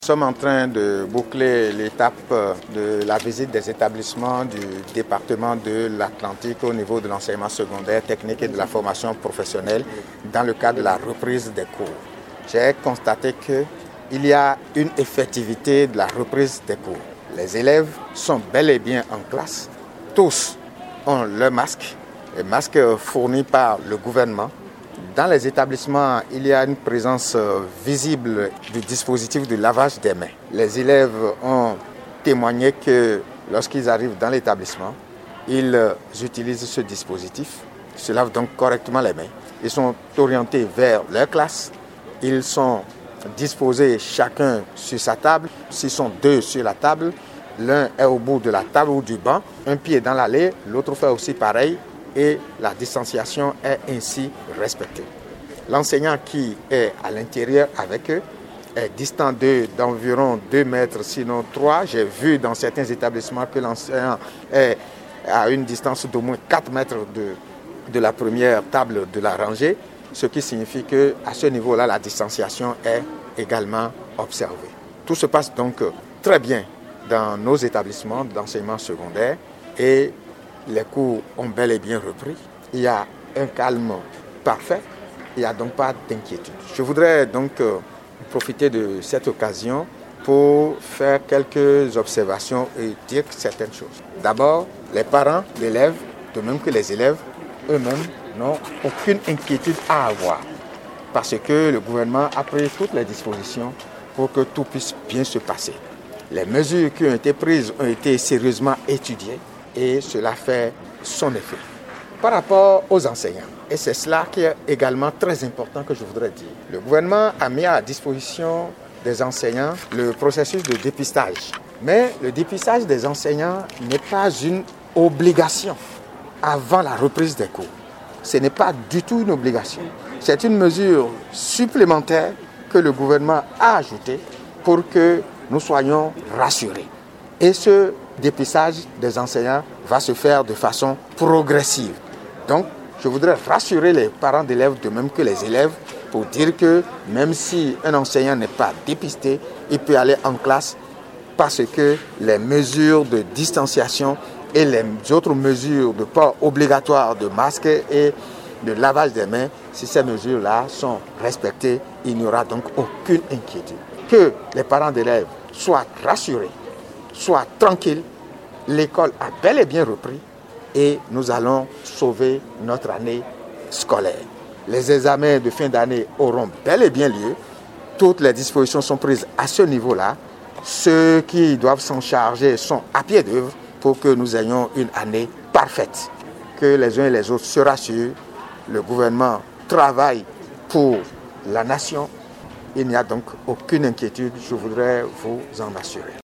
Nous sommes en train de boucler l'étape de la visite des établissements du département de l'Atlantique au niveau de l'enseignement secondaire, technique et de la formation professionnelle dans le cadre de la reprise des cours. J'ai constaté qu'il y a une effectivité de la reprise des cours. Les élèves sont bel et bien en classe. Tous ont le masque, les masques fournis par le gouvernement. Dans les établissements, il y a une présence visible du dispositif de lavage des mains. Les élèves ont témoigné que lorsqu'ils arrivent dans l'établissement, ils utilisent ce dispositif, se lavent donc correctement les mains. Ils sont orientés vers leur classe, ils sont disposés chacun sur sa table. S'ils sont deux sur la table, l'un est au bout de la table ou du banc, un pied dans l'allée, l'autre fait aussi pareil. Et la distanciation est ainsi respectée. L'enseignant qui est à l'intérieur avec eux est distant d'environ 2 mètres, sinon 3. J'ai vu dans certains établissements que l'enseignant est à une distance d'au moins 4 mètres de la première table de la rangée, ce qui signifie qu'à ce niveau-là, la distanciation est également observée. Tout se passe donc très bien dans nos établissements d'enseignement secondaire et les cours ont bel et bien repris. Il y a un calme parfait. Il n'y a donc pas d'inquiétude. Je voudrais donc profiter de cette occasion pour faire quelques observations et dire certaines choses. D'abord, les parents d'élèves, de même que les élèves eux-mêmes, n'ont aucune inquiétude à avoir parce que le gouvernement a pris toutes les dispositions pour que tout puisse bien se passer. Les mesures qui ont été prises ont été sérieusement étudiées et cela fait son effet. Par rapport aux enseignants, et c'est cela qui est également très important que je voudrais dire, le gouvernement a mis à disposition des enseignants le processus de dépistage. Mais le dépistage des enseignants n'est pas une obligation avant la reprise des cours. Ce n'est pas du tout une obligation. C'est une mesure supplémentaire que le gouvernement a ajoutée pour que nous soyons rassurés. Et ce dépistage des enseignants va se faire de façon progressive. Donc, je voudrais rassurer les parents d'élèves de même que les élèves pour dire que même si un enseignant n'est pas dépisté, il peut aller en classe parce que les mesures de distanciation et les autres mesures de port obligatoire de masque et de lavage des mains, si ces mesures-là sont respectées, il n'y aura donc aucune inquiétude. Que les parents d'élèves soient rassurés, soient tranquilles, l'école a bel et bien repris et nous allons sauver notre année scolaire. Les examens de fin d'année auront bel et bien lieu. Toutes les dispositions sont prises à ce niveau-là. Ceux qui doivent s'en charger sont à pied d'œuvre pour que nous ayons une année parfaite. Que les uns et les autres se rassurent. Le gouvernement travaille pour la nation. Il n'y a donc aucune inquiétude, je voudrais vous en assurer.